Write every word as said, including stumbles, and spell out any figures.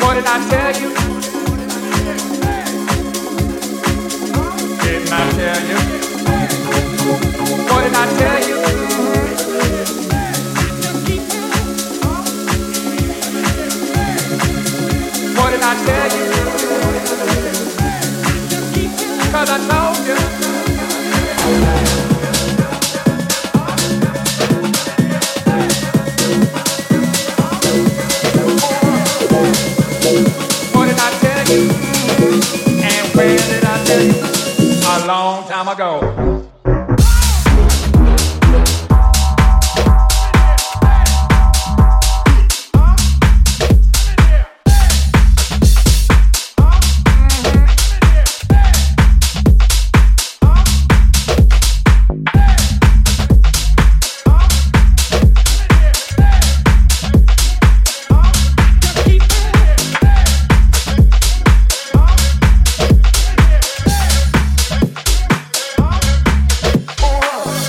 What did I tell you? Didn't I tell you? What did I tell you? What did I tell you? 'Cause I told you. What did I tell you? And where did I tell you? A long time ago.